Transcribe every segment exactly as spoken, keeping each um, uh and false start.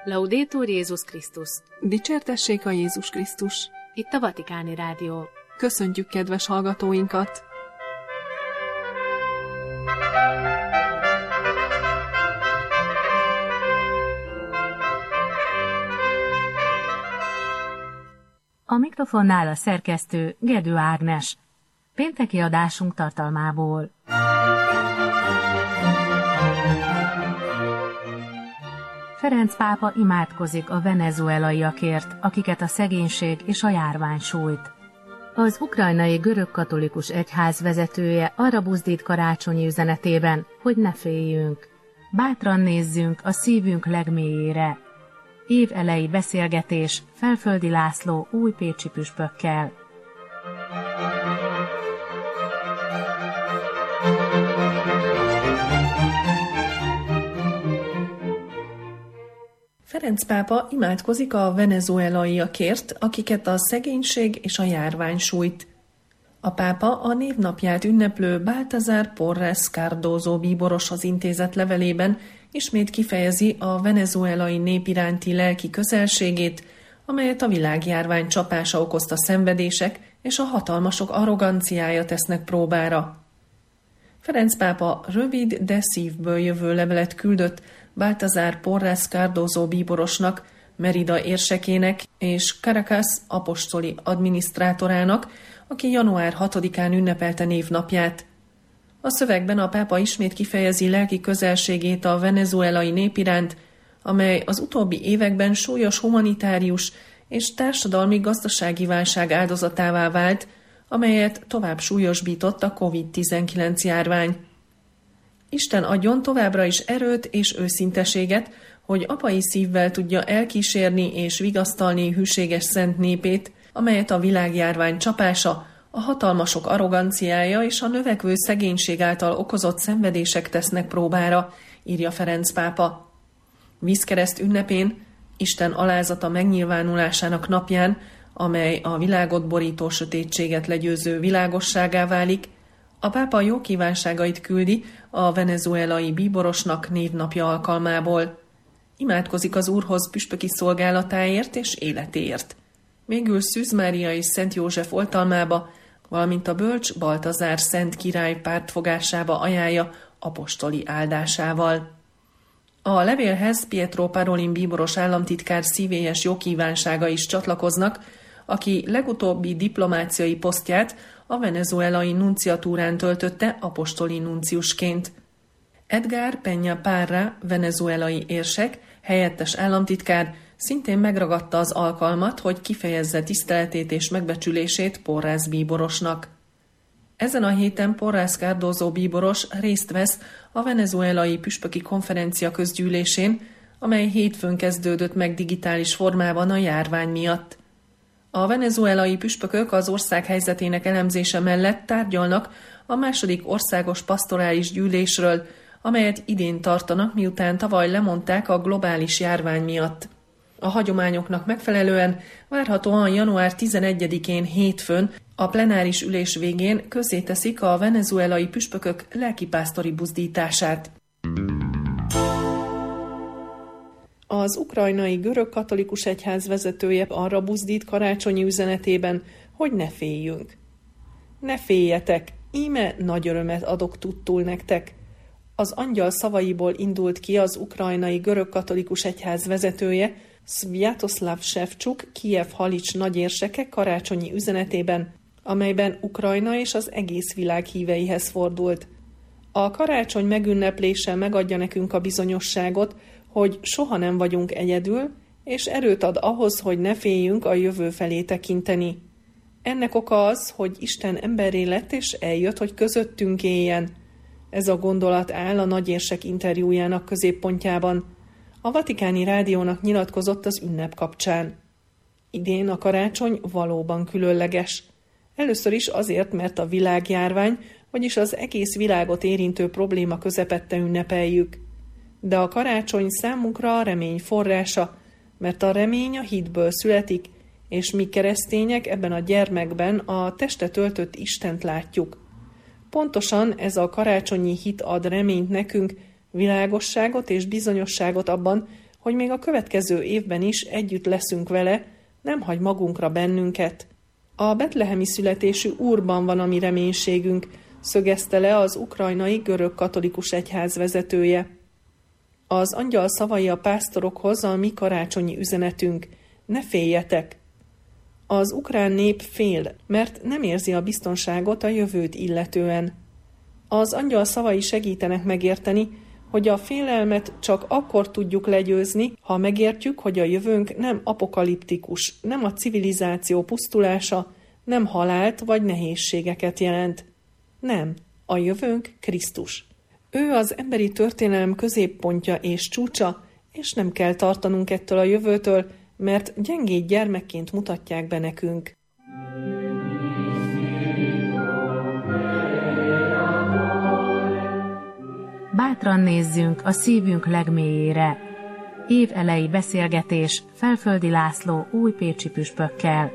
Laudetur Jézus Krisztus! Dicsértessék a Jézus Krisztus! Itt a Vatikáni Rádió. Köszöntjük kedves hallgatóinkat! A mikrofonnál a szerkesztő Gedő Ágnes. Pénteki adásunk tartalmából. Ferenc pápa imádkozik a venezuelaiakért, akiket a szegénység és a járvány sújt. Az ukrajnai görögkatolikus egyház vezetője arra buzdít karácsonyi üzenetében, hogy ne féljünk. Bátran nézzünk a szívünk legmélyére. Év elejé beszélgetés Felföldi László újpécsi püspökkel. Ferenc pápa imádkozik a venezuelaiakért, akiket a szegénység és a járvány sújt. A pápa a névnapját ünneplő Baltasar Porras Cardozo bíboroshoz intézett levelében ismét kifejezi a venezuelai nép iránti lelki közelségét, amelyet a világjárvány csapása okozta szenvedések és a hatalmasok arroganciája tesznek próbára. Ferenc pápa rövid, de szívből jövő levelet küldött Baltasar Porras Cardozo bíborosnak, Merida érsekének és Caracas apostoli adminisztrátorának, aki január hatodikán ünnepelte névnapját. A szövegben a pápa ismét kifejezi lelki közelségét a venezuelai nép iránt, amely az utóbbi években súlyos humanitárius és társadalmi-gazdasági válság áldozatává vált, amelyet tovább súlyosbított a kovid tizenkilenc járvány. Isten adjon továbbra is erőt és őszinteséget, hogy apai szívvel tudja elkísérni és vigasztalni hűséges szent népét, amelyet a világjárvány csapása, a hatalmasok arroganciája és a növekvő szegénység által okozott szenvedések tesznek próbára, írja Ferenc pápa. Vízkereszt ünnepén, Isten alázata megnyilvánulásának napján, amely a világot borító sötétséget legyőző világosságá válik, a pápa jó kívánságait küldi a venezuelai bíborosnak névnapja alkalmából. Imádkozik az Úrhoz püspöki szolgálatáért és életéért. Végül Szűz Mária és Szent József oltalmába, valamint a bölcs Baltazár szent király pártfogásába ajánlja apostoli áldásával. A levélhez Pietro Parolin bíboros államtitkár szívélyes jókívánsága is csatlakoznak, aki legutóbbi diplomáciai posztját a venezuelai nunciatúrán töltötte apostoli nunciusként. Edgar Peña Parra, venezuelai érsek, helyettes államtitkár szintén megragadta az alkalmat, hogy kifejezze tiszteletét és megbecsülését Porras bíborosnak. Ezen a héten Porras Cardozo bíboros részt vesz a venezuelai püspöki konferencia közgyűlésén, amely hétfőn kezdődött meg digitális formában a járvány miatt. A venezuelai püspökök az ország helyzetének elemzése mellett tárgyalnak a második országos pastorális gyűlésről, amelyet idén tartanak, miután tavaly lemondták a globális járvány miatt. A hagyományoknak megfelelően várhatóan január tizenegyedikén hétfőn a plenáris ülés végén közzéteszik a venezuelai püspökök lelkipásztori buzdítását. Az ukrajnai görögkatolikus egyház vezetője arra buzdít karácsonyi üzenetében, hogy ne féljünk. Ne féljetek, íme nagy örömet adok tudtul nektek. Az angyal szavaiból indult ki az ukrajnai görögkatolikus egyház vezetője, Sviatoslav Shevchuk, Kijev Halics nagyérseke karácsonyi üzenetében, amelyben Ukrajna és az egész világ híveihez fordult. A karácsony megünneplése megadja nekünk a bizonyosságot, hogy soha nem vagyunk egyedül, és erőt ad ahhoz, hogy ne féljünk a jövő felé tekinteni. Ennek oka az, hogy Isten emberré lett és eljött, hogy közöttünk éljen. Ez a gondolat áll a nagyérsek interjújának középpontjában. A Vatikáni Rádiónak nyilatkozott az ünnep kapcsán. Idén a karácsony valóban különleges. Először is azért, mert a világjárvány, vagyis az egész világot érintő probléma közepette ünnepeljük. De a karácsony számunkra a remény forrása, mert a remény a hitből születik, és mi keresztények ebben a gyermekben a testet öltött Istent látjuk. Pontosan ez a karácsonyi hit ad reményt nekünk, világosságot és bizonyosságot abban, hogy még a következő évben is együtt leszünk vele, nem hagy magunkra bennünket. A betlehemi születésű Úrban van a mi reménységünk, szögezte le az ukrajnai görög katolikus egyház vezetője. Az angyal szavai a pásztorokhoz a mi karácsonyi üzenetünk: ne féljetek! Az ukrán nép fél, mert nem érzi a biztonságot a jövőt illetően. Az angyal szavai segítenek megérteni, hogy a félelmet csak akkor tudjuk legyőzni, ha megértjük, hogy a jövőnk nem apokaliptikus, nem a civilizáció pusztulása, nem halált vagy nehézségeket jelent. Nem, a jövőnk Krisztus. Ő az emberi történelem középpontja és csúcsa, és nem kell tartanunk ettől a jövőtől, mert gyengéd gyermekként mutatják be nekünk. Bátran nézzünk a szívünk legmélyére. Év elejé beszélgetés Felföldi László újpécsi püspökkel.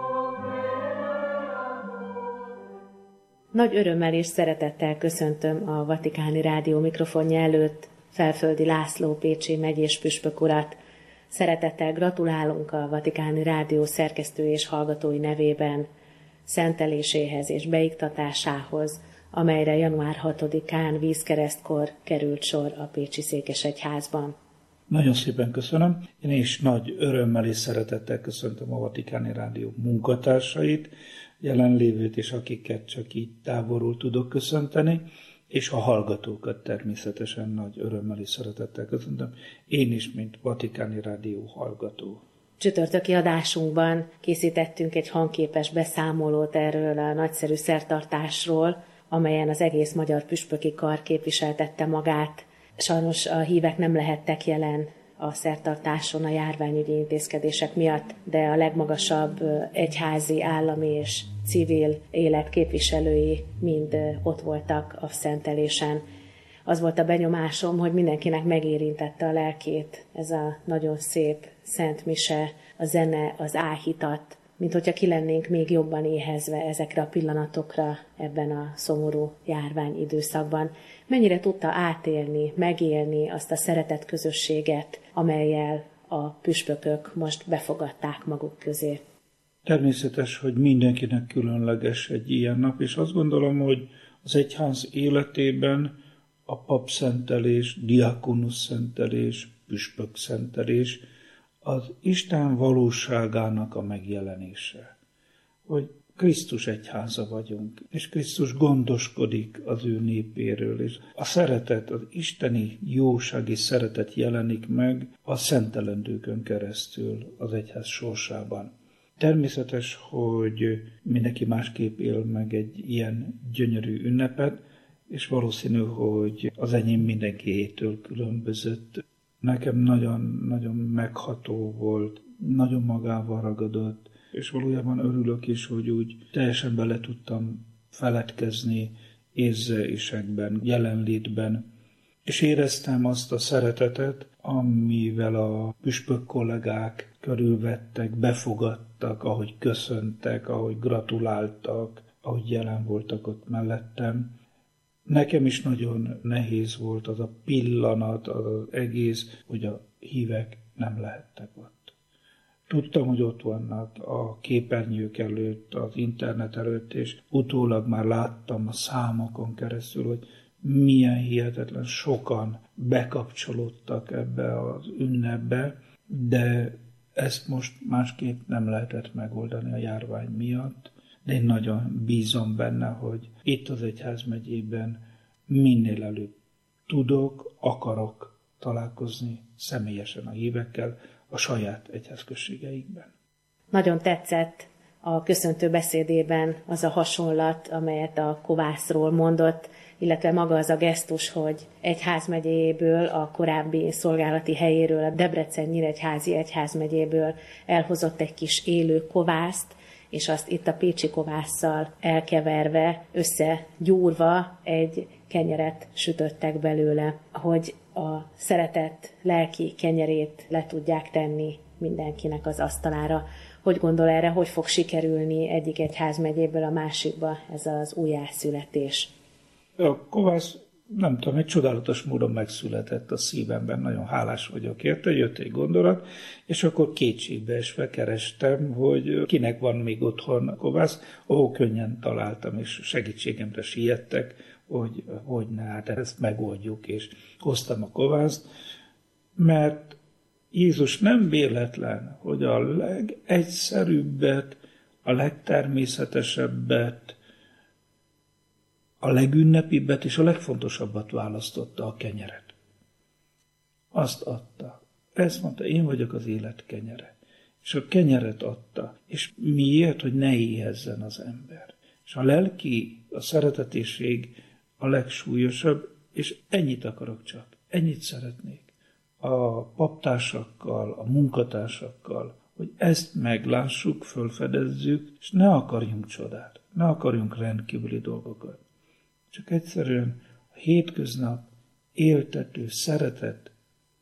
Nagy örömmel és szeretettel köszöntöm a Vatikáni Rádió mikrofonja előtt Felföldi László pécsi megyés püspök urat. Szeretettel gratulálunk a Vatikáni Rádió szerkesztő és hallgatói nevében szenteléséhez és beiktatásához, amelyre január hatodikán vízkeresztkor került sor a pécsi székesegyházban. Nagyon szépen köszönöm. Én is nagy örömmel és szeretettel köszöntöm a Vatikáni Rádió munkatársait, jelenlévőt és akiket csak így távolról tudok köszönteni, és a hallgatókat természetesen nagy örömmel és szeretettel köszöntöm. Én is, mint Vatikáni Rádió hallgató. Csütörtöki adásunkban készítettünk egy hangképes beszámolót erről a nagyszerű szertartásról, amelyen az egész magyar püspöki kar képviseltette magát. Sajnos a hívek nem lehettek jelen a szertartáson a járványügyi intézkedések miatt, de a legmagasabb egyházi, állami és civil élet képviselői mind ott voltak a szentelésen. Az volt a benyomásom, hogy mindenkinek megérintette a lelkét ez a nagyon szép szent mise, a zene, az áhítat, mint hogyha ki lennénk még jobban éhezve ezekre a pillanatokra ebben a szomorú járvány időszakban. Mennyire tudta átélni, megélni azt a szeretett közösséget, amellyel a püspökök most befogadták maguk közé? Természetes, hogy mindenkinek különleges egy ilyen nap, és azt gondolom, hogy az egyház életében a papszentelés, diakonus szentelés, püspök szentelés az Isten valóságának a megjelenése. Hogy Krisztus egyháza vagyunk, és Krisztus gondoskodik az ő népéről, és a szeretet, az isteni jósági szeretet jelenik meg a szentelendőkön keresztül az egyház sorsában. Természetes, hogy mindenki másképp él meg egy ilyen gyönyörű ünnepet, és valószínű, hogy az enyém mindenkiétől különbözött. Nekem nagyon-nagyon megható volt, nagyon magával ragadott, és valójában örülök is, hogy úgy teljesen bele tudtam feledkezni érzésekben, jelenlétben, és éreztem azt a szeretetet, amivel a püspök kollégák körülvettek, befogadtak, ahogy köszöntek, ahogy gratuláltak, ahogy jelen voltak ott mellettem. Nekem is nagyon nehéz volt az a pillanat, az, az egész, hogy a hívek nem lehettek ott. Tudtam, hogy ott vannak a képernyők előtt, az internet előtt, és utólag már láttam a számokon keresztül, hogy milyen hihetetlen sokan bekapcsolódtak ebbe az ünnepbe, de ezt most másképp nem lehetett megoldani a járvány miatt. De én nagyon bízom benne, hogy itt az egyházmegyében minél előbb tudok, akarok találkozni személyesen a hívekkel a saját egyházközségeikben. Nagyon tetszett a köszöntő beszédében az a hasonlat, amelyet a kovászról mondott, illetve maga az a gesztus, hogy egyházmegyéből, a korábbi szolgálati helyéről, a Debrecen-Nyíregyházi egyházmegyéből elhozott egy kis élő kovászt, és azt itt a pécsi kovásszal elkeverve, összegyúrva egy kenyeret sütöttek belőle, hogy a szeretet lelki kenyerét le tudják tenni mindenkinek az asztalára. Hogy gondol erre, hogy fog sikerülni egyik egyházmegyéből a másikba ez az újjászületés? A kovász nem tudom, egy csodálatos módon megszületett a szívemben, nagyon hálás vagyok érte, jött egy gondolat, és akkor kétségbeesve kerestem, hogy kinek van még otthon kovász, ahol könnyen találtam, és segítségemre siettek, hogy hogy ne, hát ezt megoldjuk, és hoztam a kovászt, mert Jézus nem véletlen, hogy a legegyszerűbbet, a legtermészetesebbet, a legünnepibbet és a legfontosabbat választotta, a kenyeret. Azt adta. Ezt mondta, én vagyok az élet kenyere. És a kenyeret adta. És miért, hogy ne éhezzen az ember? És a lelki, a szeretetesség a legsúlyosabb, és ennyit akarok csak, ennyit szeretnék. A paptársakkal, a munkatársakkal, hogy ezt meglássuk, fölfedezzük, és ne akarjunk csodát, ne akarjunk rendkívüli dolgokat. Csak egyszerűen a hétköznap éltető, szeretet,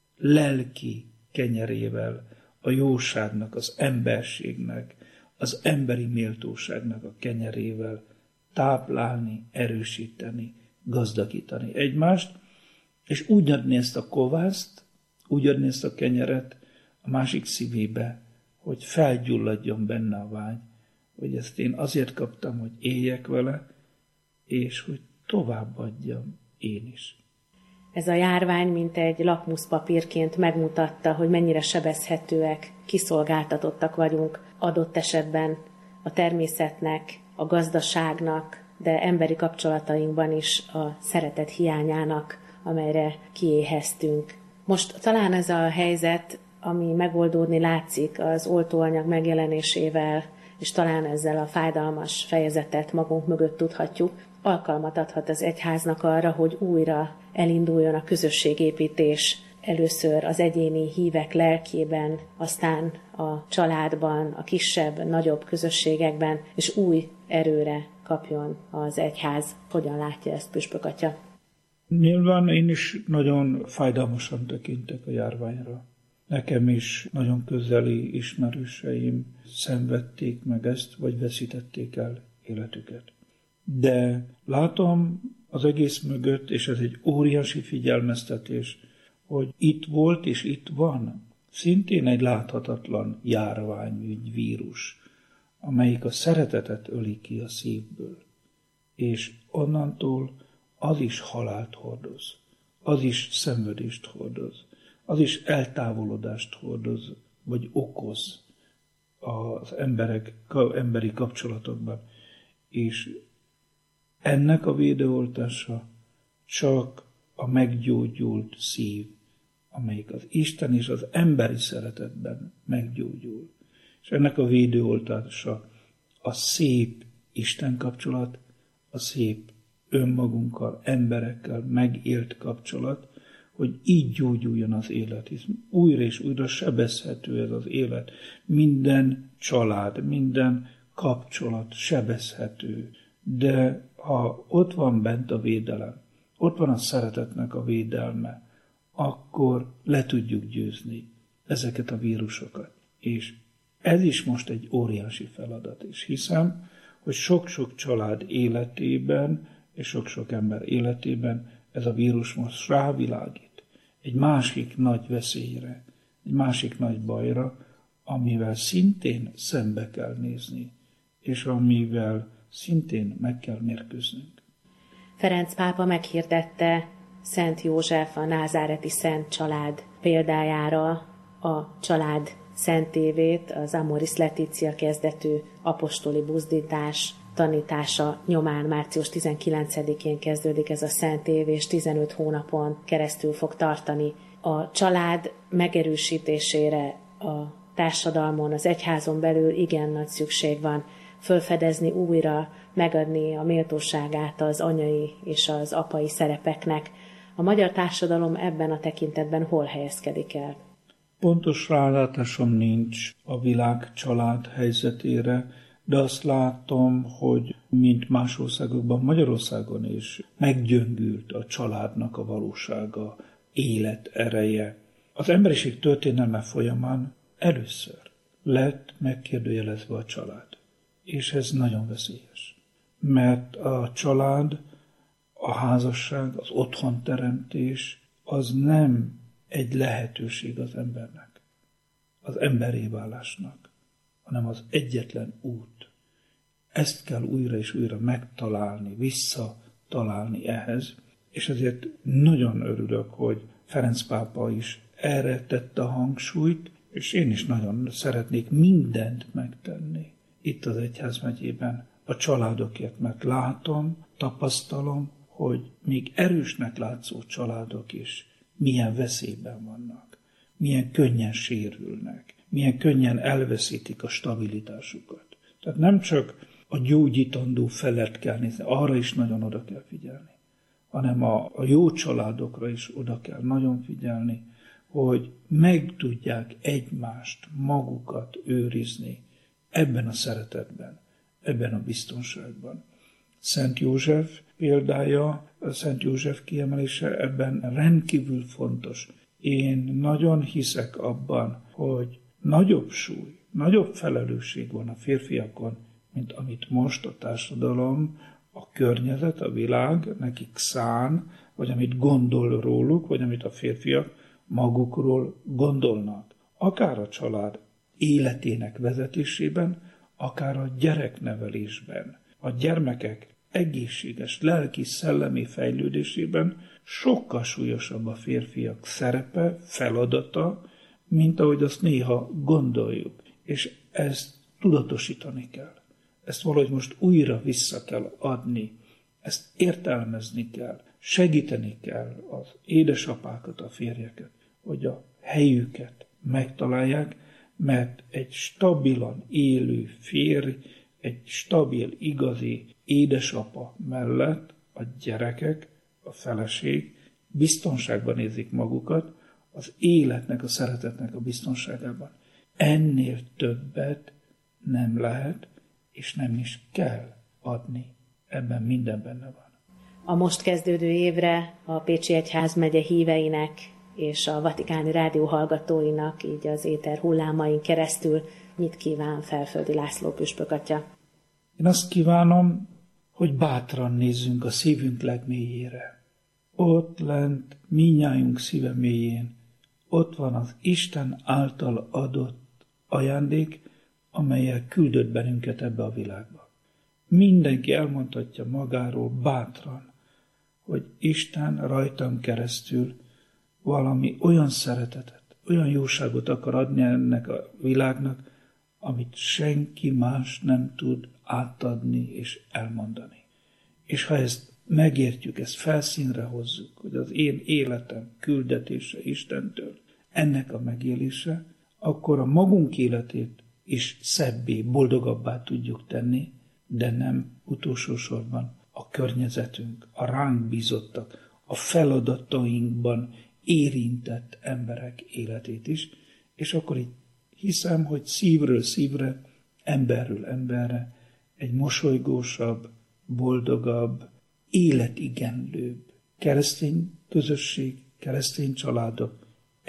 lelki kenyerével, a jóságnak, az emberségnek, az emberi méltóságnak a kenyerével táplálni, erősíteni, gazdagítani egymást, és úgy adni ezt a kovászt, úgy adni ezt a kenyeret a másik szívébe, hogy felgyulladjon benne a vágy, hogy ezt én azért kaptam, hogy éljek vele, és hogy továbbadjam én is. Ez a járvány mint egy lakmuszpapírként megmutatta, hogy mennyire sebezhetőek, kiszolgáltatottak vagyunk adott esetben a természetnek, a gazdaságnak, de emberi kapcsolatainkban is a szeretet hiányának, amelyre kiéheztünk. Most talán ez a helyzet, ami megoldódni látszik az oltóanyag megjelenésével, és talán ezzel a fájdalmas fejezetet magunk mögött tudhatjuk, alkalmat adhat az egyháznak arra, hogy újra elinduljon a közösségépítés, először az egyéni hívek lelkében, aztán a családban, a kisebb, nagyobb közösségekben, és új erőre kapjon az egyház. Hogyan látja ezt püspök atya? Nyilván én is nagyon fájdalmasan tekintek a járványra. Nekem is nagyon közeli ismerőseim szenvedték meg ezt, vagy veszítették el életüket. De látom az egész mögött, és ez egy óriási figyelmeztetés, hogy itt volt és itt van szintén egy láthatatlan járványügy, vírus, amelyik a szeretetet öli ki a szívből, és onnantól az is halált hordoz, az is szenvedést hordoz, az is eltávolodást hordoz, vagy okoz az emberek, emberi kapcsolatokban. És ennek a védőoltása csak a meggyógyult szív, amelyik az Isten és az emberi szeretetben meggyógyul. És ennek a védőoltása a szép Isten kapcsolat, a szép önmagunkkal, emberekkel megélt kapcsolat, hogy így gyógyuljon az élet. Hisz újra és újra sebezhető ez az élet. Minden család, minden kapcsolat sebezhető. De ha ott van bent a védelem, ott van a szeretetnek a védelme, akkor le tudjuk győzni ezeket a vírusokat. És ez is most egy óriási feladat. És hiszem, hogy sok-sok család életében és sok-sok ember életében ez a vírus most rávilágít egy másik nagy veszélyre, egy másik nagy bajra, amivel szintén szembe kell nézni, és amivel szintén meg kell mérkőznünk. Ferenc pápa meghirdette Szent József, a názáreti szent család példájára a család szentévét, az Amoris Laetitia kezdetű apostoli buzdítás tanítása nyomán március tizenkilencedikén kezdődik ez a szent év, és tizenöt hónapon keresztül fog tartani. A család megerősítésére a társadalmon, az egyházon belül igen nagy szükség van, fölfedezni újra, megadni a méltóságát az anyai és az apai szerepeknek. A magyar társadalom ebben a tekintetben hol helyezkedik el? Pontos rálátásom nincs a világ család helyzetére, de azt látom, hogy mint más országokban, Magyarországon is meggyöngült a családnak a valósága, élet ereje. Az emberiség történelme folyamán először lett megkérdőjelezve a család. És ez nagyon veszélyes. Mert a család a házasság, az otthonteremtés, az nem egy lehetőség az embernek, az emberré válásnak, hanem az egyetlen út. Ezt kell újra és újra megtalálni, visszatalálni ehhez, és ezért nagyon örülök, hogy Ferenc pápa is erre tette a hangsúlyt, és én is nagyon szeretnék mindent megtenni itt az egyházmegyében a családokért, mert látom, tapasztalom, hogy még erősnek látszó családok is milyen veszélyben vannak, milyen könnyen sérülnek, milyen könnyen elveszítik a stabilitásukat. Tehát nem csak a gyógyítandó felett kell nézni, arra is nagyon oda kell figyelni, hanem a, a jó családokra is oda kell nagyon figyelni, hogy meg tudják egymást, magukat őrizni ebben a szeretetben, ebben a biztonságban. Szent József példája, Szent József kiemelése ebben rendkívül fontos. Én nagyon hiszek abban, hogy nagyobb súly, nagyobb felelősség van a férfiakon, mint amit most a társadalom, a környezet, a világ nekik szán, vagy amit gondol róluk, vagy amit a férfiak magukról gondolnak. Akár a család életének vezetésében, akár a gyereknevelésben, a gyermekek egészséges lelki, szellemi fejlődésében sokkal súlyosabb a férfiak szerepe, feladata, mint ahogy azt néha gondoljuk. És ezt tudatosítani kell. Ezt valahogy most újra vissza kell adni, ezt értelmezni kell, segíteni kell az édesapákat, a férjeket, hogy a helyüket megtalálják, mert egy stabilan élő férj, egy stabil, igazi édesapa mellett a gyerekek, a feleség biztonságban érzik magukat, az életnek, a szeretetnek a biztonságában. Ennél többet nem lehet, és nem is kell adni. Ebben minden benne van. A most kezdődő évre a Pécsi Egyházmegye híveinek és a Vatikáni Rádió hallgatóinak, így az éter hullámain keresztül mit kíván Felföldi László püspök atya? Én azt kívánom, hogy bátran nézzünk a szívünk legmélyére. Ott lent, mindnyájunk szíve mélyén, ott van az Isten által adott ajándék, amellyel küldött bennünket ebbe a világba. Mindenki elmondhatja magáról bátran, hogy Isten rajtam keresztül valami olyan szeretetet, olyan jóságot akar adni ennek a világnak, amit senki más nem tud átadni és elmondani. És ha ezt megértjük, ezt felszínre hozzuk, hogy az én életem küldetése Istentől, ennek a megélése, akkor a magunk életét is szebbé, boldogabbá tudjuk tenni, de nem utolsó sorban a környezetünk, a ránk bízottak, a feladatainkban érintett emberek életét is, és akkor így hiszem, hogy szívről szívre, emberről emberre egy mosolygósabb, boldogabb, életigenlőbb keresztény közösség, keresztény családok,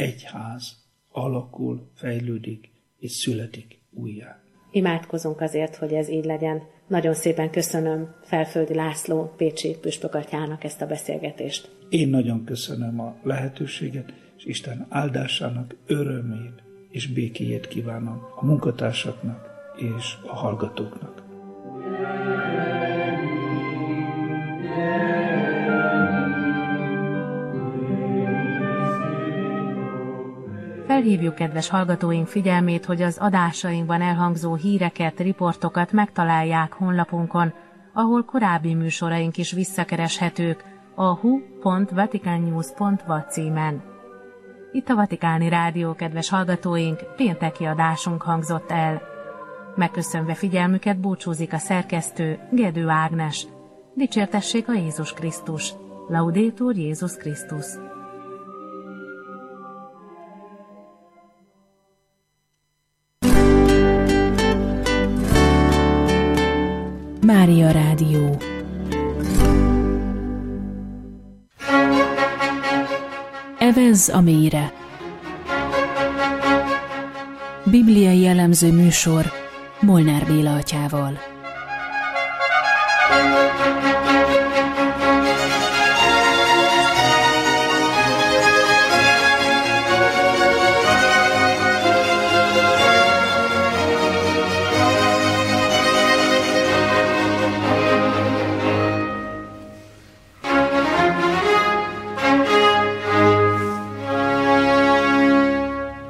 egyház alakul, fejlődik és születik újjá. Imádkozunk azért, hogy ez így legyen. Nagyon szépen köszönöm Felföldi László pécsi püspök atyának ezt a beszélgetést. Én nagyon köszönöm a lehetőséget, és Isten áldásának örömét és békéjét kívánom a munkatársaknak és a hallgatóknak. Felhívjuk kedves hallgatóink figyelmét, hogy az adásainkban elhangzó híreket, riportokat megtalálják honlapunkon, ahol korábbi műsoraink is visszakereshetők a hu pont vaticannews pont va címen. Itt a Vatikáni Rádió, kedves hallgatóink, pénteki adásunk hangzott el. Megköszönve figyelmüket búcsúzik a szerkesztő, Gedő Ágnes. Dicsértessék a Jézus Krisztus! Laudetur Jézus Krisztus! Mária Rádió. Evezz a mélyre. Bibliai elemző műsor Molnár Béla atyával.